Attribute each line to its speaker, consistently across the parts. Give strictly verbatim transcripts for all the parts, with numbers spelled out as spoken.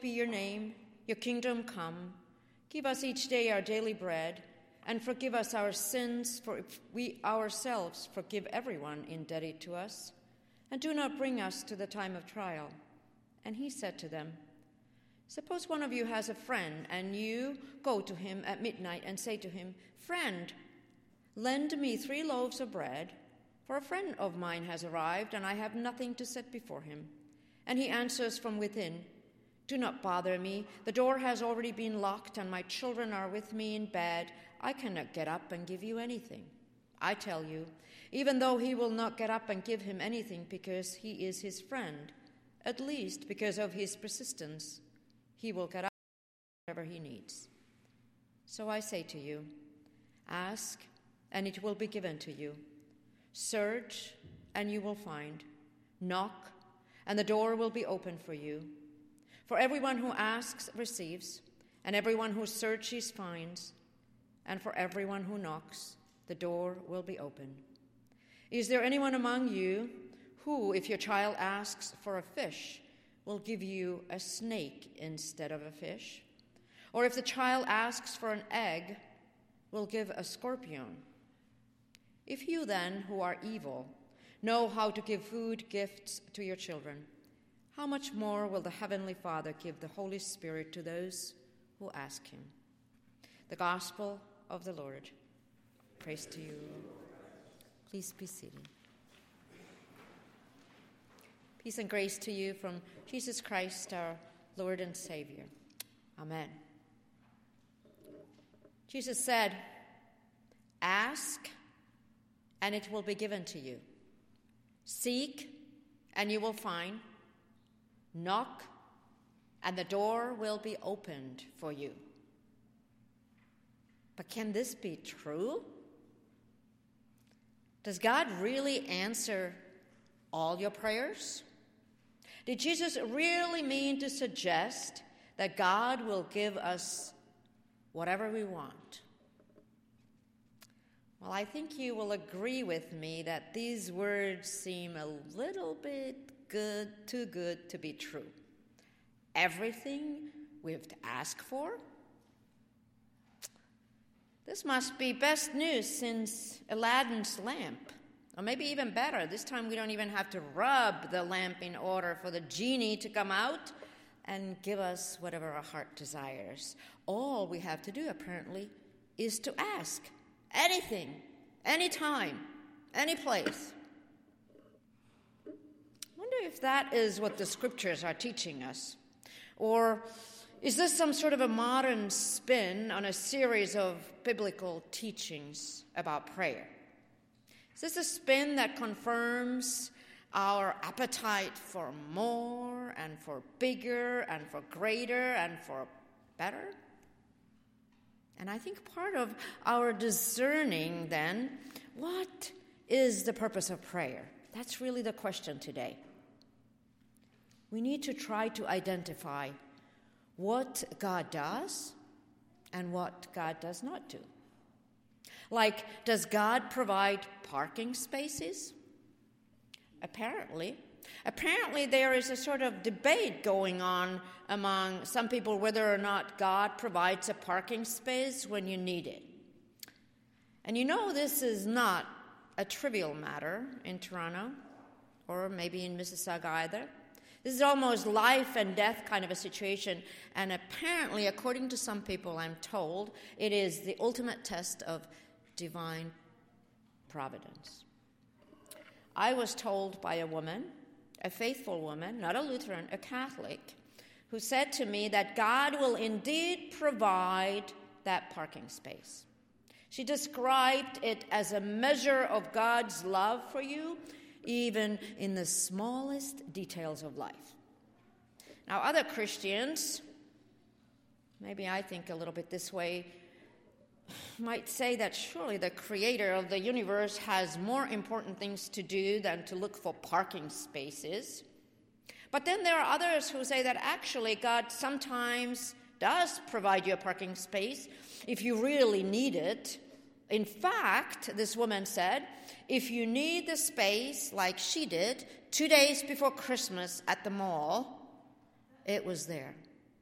Speaker 1: be your name, your kingdom come. Give us each day our daily bread, and forgive us our sins, for if we ourselves forgive everyone indebted to us. And do not bring us to the time of trial. And he said to them, suppose one of you has a friend, and you go to him at midnight and say to him, friend, lend me three loaves of bread, for a friend of mine has arrived, and I have nothing to set before him. And he answers from within, do not bother me. The door has already been locked, and my children are with me in bed. I cannot get up and give you anything. I tell you, even though he will not get up and give him anything because he is his friend, at least because of his persistence, he will get up whatever he needs. So I say to you, ask, and it will be given to you. Search, and you will find. Knock, and the door will be opened for you. For everyone who asks receives, and everyone who searches finds, and for everyone who knocks, the door will be opened. Is there anyone among you who, if your child asks for a fish, will give you a snake instead of a fish? Or if the child asks for an egg, will give a scorpion? If you then, who are evil, know how to give food gifts to your children, how much more will the Heavenly Father give the Holy Spirit to those who ask him? The Gospel of the Lord. Praise to you. Please be seated. Peace and grace to you from Jesus Christ, our Lord and Savior. Amen. Jesus said, ask, and it will be given to you. Seek, and you will find. Knock, and the door will be opened for you. But can this be true? Does God really answer all your prayers? Did Jesus really mean to suggest that God will give us whatever we want? Well, I think you will agree with me that these words seem a little bit good, too good to be true. Everything we've to ask for? This must be best news since Aladdin's lamp. Or maybe even better, this time we don't even have to rub the lamp in order for the genie to come out and give us whatever our heart desires. All we have to do, apparently, is to ask. Anything, anytime, any place. I wonder if that is what the scriptures are teaching us. Or is this some sort of a modern spin on a series of biblical teachings about prayer? Is this a spin that confirms our appetite for more and for bigger and for greater and for better? And I think part of our discerning then, what is the purpose of prayer? That's really the question today. We need to try to identify what God does and what God does not do. Like, does God provide parking spaces? Apparently. Apparently there is a sort of debate going on among some people whether or not God provides a parking space when you need it. And you know this is not a trivial matter in Toronto, or maybe in Mississauga either. This is almost life and death kind of a situation, and apparently, according to some people, I'm told, it is the ultimate test of divine providence. I was told by a woman, a faithful woman, not a Lutheran, a Catholic, who said to me that God will indeed provide that parking space. She described it as a measure of God's love for you, even in the smallest details of life. Now, other Christians, maybe I think a little bit this way, might say that surely the creator of the universe has more important things to do than to look for parking spaces. But then there are others who say that actually God sometimes does provide you a parking space if you really need it. In fact, this woman said, if you need the space like she did two days before Christmas at the mall, it was there.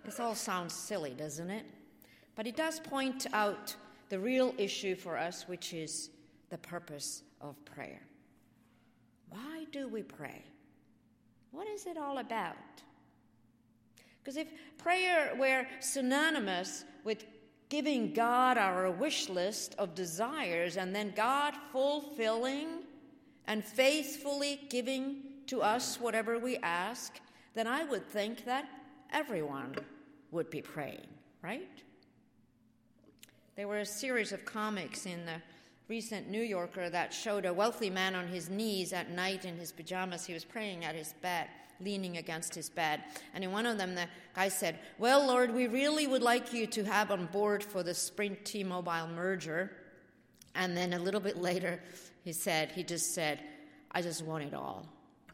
Speaker 1: This all sounds silly, doesn't it? But it does point out the real issue for us, which is the purpose of prayer. Why do we pray? What is it all about? Because if prayer were synonymous with giving God our wish list of desires and then God fulfilling and faithfully giving to us whatever we ask, then I would think that everyone would be praying, right? There were a series of comics in the recent New Yorker that showed a wealthy man on his knees at night in his pajamas. He was praying at his bed, leaning against his bed. And in one of them, the guy said, "Well, Lord, we really would like you to have on board for the Sprint T-Mobile merger." And then a little bit later, he said, he just said, "I just want it all."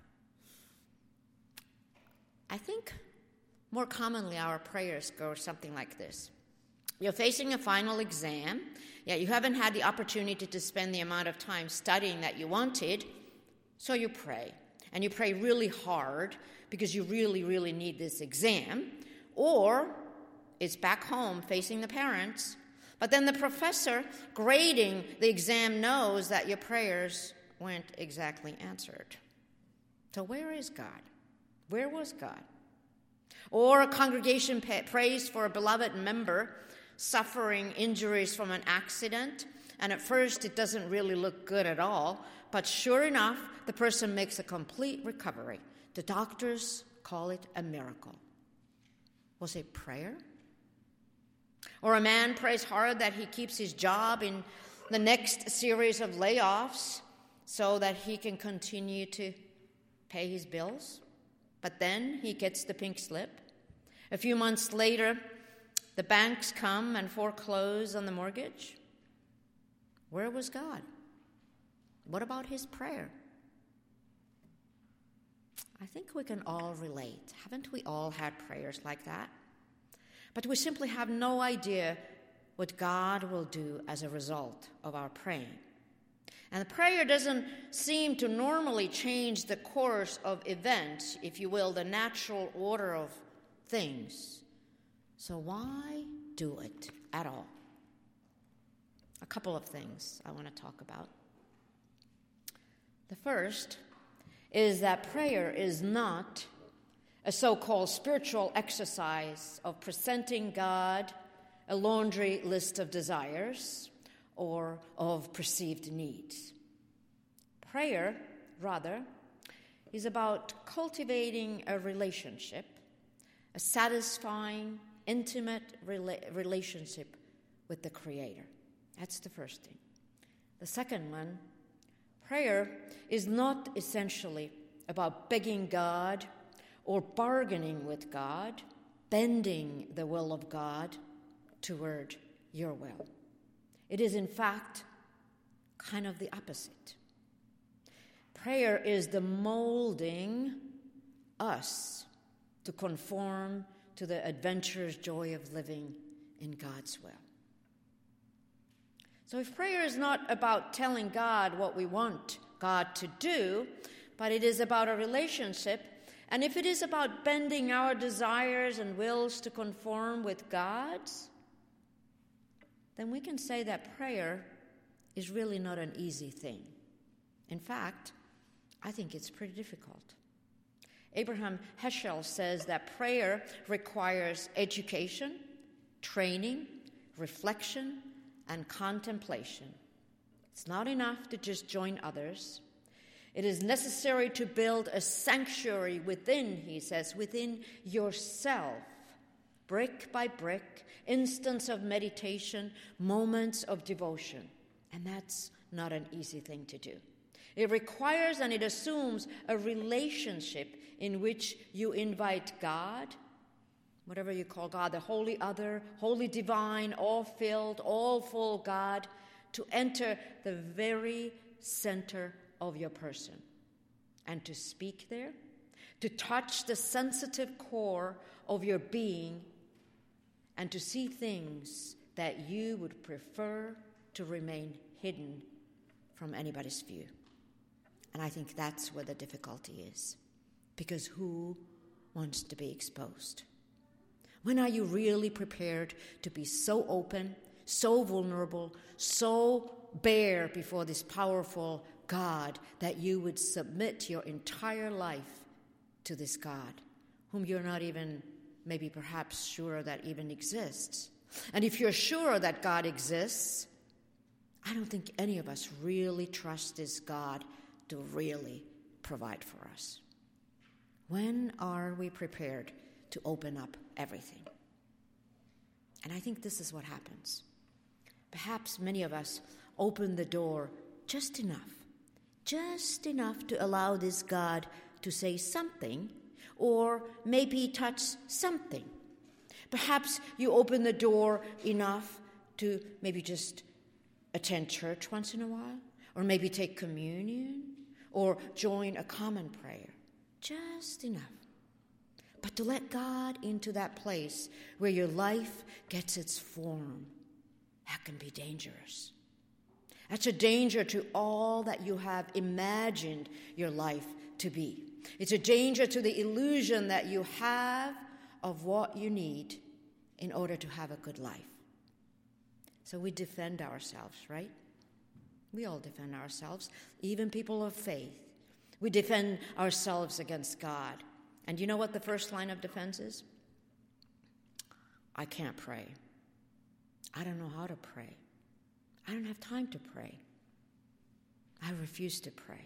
Speaker 1: I think more commonly our prayers go something like this. You're facing a final exam, yet you haven't had the opportunity to spend the amount of time studying that you wanted, so you pray. And you pray really hard because you really, really need this exam. Or it's back home facing the parents, but then the professor grading the exam knows that your prayers weren't exactly answered. So where is God? Where was God? Or a congregation prays for a beloved member suffering injuries from an accident, and at first it doesn't really look good at all, but sure enough, the person makes a complete recovery. The doctors call it a miracle. Was it prayer? Or a man prays hard that he keeps his job in the next series of layoffs so that he can continue to pay his bills, but then he gets the pink slip. A few months later, the banks come and foreclose on the mortgage. Where was God? What about his prayer? I think we can all relate. Haven't we all had prayers like that? But we simply have no idea what God will do as a result of our praying. And the prayer doesn't seem to normally change the course of events, if you will, the natural order of things. So why do it at all? A couple of things I want to talk about. The first is that prayer is not a so-called spiritual exercise of presenting God a laundry list of desires or of perceived needs. Prayer, rather, is about cultivating a relationship, a satisfying, intimate rela- relationship with the Creator. That's the first thing. The second one, prayer is not essentially about begging God or bargaining with God, bending the will of God toward your will. It is, in fact, kind of the opposite. Prayer is the molding us to conform to the adventurous joy of living in God's will. So if prayer is not about telling God what we want God to do, but it is about a relationship, and if it is about bending our desires and wills to conform with God's, then we can say that prayer is really not an easy thing. In fact, I think it's pretty difficult. Abraham Heschel says that prayer requires education, training, reflection, and contemplation. It's not enough to just join others. It is necessary to build a sanctuary within, he says, within yourself, brick by brick, instants of meditation, moments of devotion. And that's not an easy thing to do. It requires and it assumes a relationship in which you invite God, whatever you call God, the holy other, holy divine, all-filled, all-full God, to enter the very center of your person and to speak there, to touch the sensitive core of your being and to see things that you would prefer to remain hidden from anybody's view. And I think that's where the difficulty is, because who wants to be exposed? When are you really prepared to be so open, so vulnerable, so bare before this powerful God that you would submit your entire life to this God, whom you're not even, maybe perhaps sure that even exists? And if you're sure that God exists, I don't think any of us really trust this God to really provide for us. When are we prepared to open up everything? And I think this is what happens. Perhaps many of us open the door just enough, just enough to allow this God to say something, or maybe touch something. Perhaps you open the door enough to maybe just attend church once in a while, or maybe take communion, or join a common prayer. Just enough. But to let God into that place where your life gets its form, that can be dangerous. That's a danger to all that you have imagined your life to be. It's a danger to the illusion that you have of what you need in order to have a good life. So we defend ourselves, right? We all defend ourselves, even people of faith. We defend ourselves against God. And you know what the first line of defense is? I can't pray. I don't know how to pray. I don't have time to pray. I refuse to pray.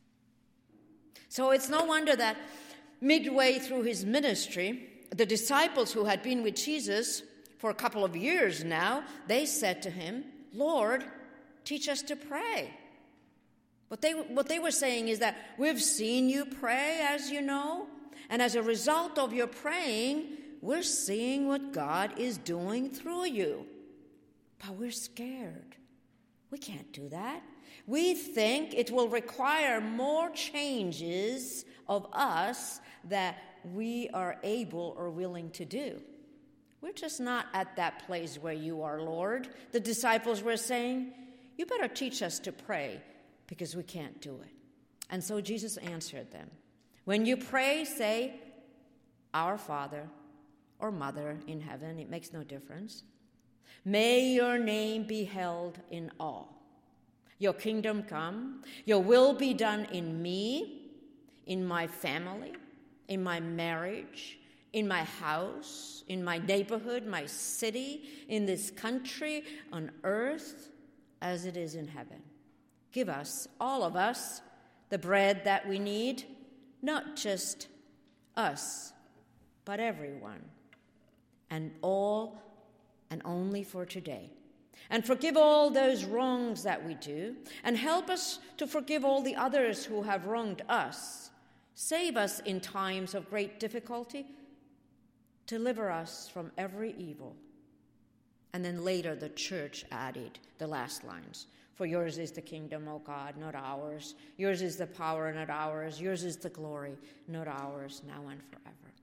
Speaker 1: So it's no wonder that midway through his ministry, the disciples who had been with Jesus for a couple of years now, they said to him, Lord, teach us to pray. What they, what they were saying is that we've seen you pray, as you know, and as a result of your praying, we're seeing what God is doing through you. But we're scared. We can't do that. We think it will require more changes of us that we are able or willing to do. We're just not at that place where you are, Lord. The disciples were saying, you better teach us to pray because we can't do it. And so Jesus answered them. When you pray, say, Our Father or Mother in heaven, it makes no difference. May your name be held in awe. Your kingdom come, your will be done in me, in my family, in my marriage, in my house, in my neighborhood, my city, in this country, on earth, as it is in heaven. Give us, all of us, the bread that we need, not just us, but everyone, and all and only for today. And forgive all those wrongs that we do, and help us to forgive all the others who have wronged us. Save us in times of great difficulty. Deliver us from every evil. And then later the church added the last lines. For yours is the kingdom, O God, not ours. Yours is the power, not ours. Yours is the glory, not ours, now and forever.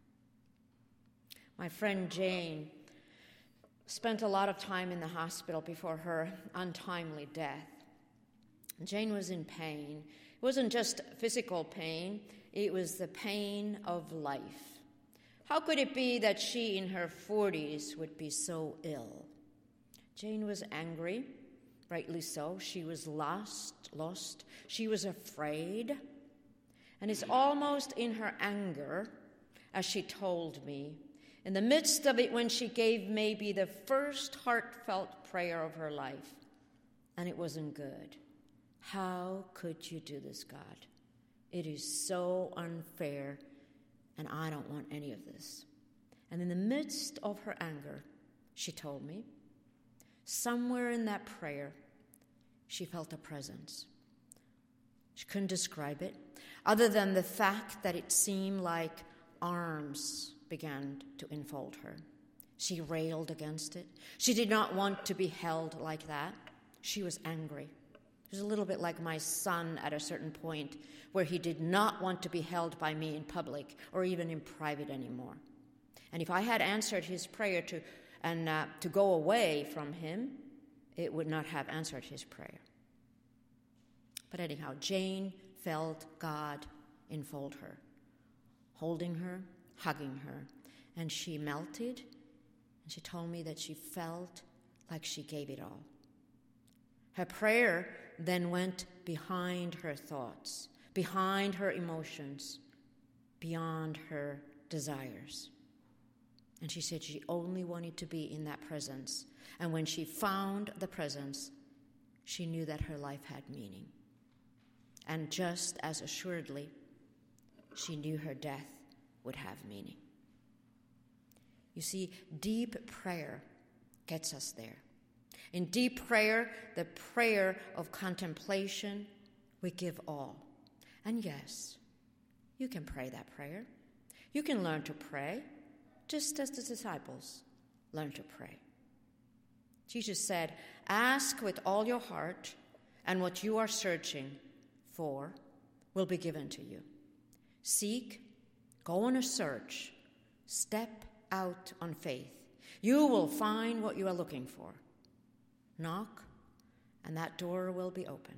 Speaker 1: My friend Jane spent a lot of time in the hospital before her untimely death. Jane was in pain. It wasn't just physical pain, it was the pain of life. How could it be that she in her forties would be so ill? Jane was angry, rightly so. She was lost, lost. She was afraid. And it's almost in her anger, as she told me, in the midst of it when she gave maybe the first heartfelt prayer of her life, and it wasn't good. How could you do this, God? It is so unfair, and I don't want any of this. And in the midst of her anger, she told me, somewhere in that prayer, she felt a presence. She couldn't describe it, other than the fact that it seemed like arms began to enfold her. She railed against it. She did not want to be held like that. She was angry. It was a little bit like my son at a certain point where he did not want to be held by me in public or even in private anymore. And if I had answered his prayer to and uh, to go away from him, it would not have answered his prayer. But anyhow, Jane felt God enfold her, holding her, hugging her, and she melted And she told me that she felt like she gave it all. Her prayer then went behind her thoughts, behind her emotions, beyond her desires. And she said she only wanted to be in that presence. And when she found the presence, she knew that her life had meaning. And just as assuredly, she knew her death would have meaning. You see, deep prayer gets us there. In deep prayer, the prayer of contemplation, we give all. And yes, you can pray that prayer. You can learn to pray, just as the disciples learned to pray. Jesus said, ask with all your heart, and what you are searching for will be given to you. Seek, go on a search, step out on faith. You will find what you are looking for. Knock, and that door will be open.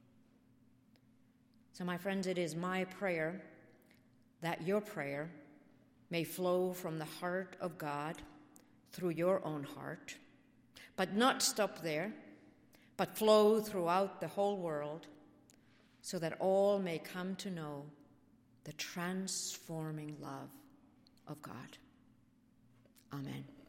Speaker 1: So, my friends, it is my prayer that your prayer may flow from the heart of God through your own heart, but not stop there, but flow throughout the whole world, so that all may come to know the transforming love of God. Amen.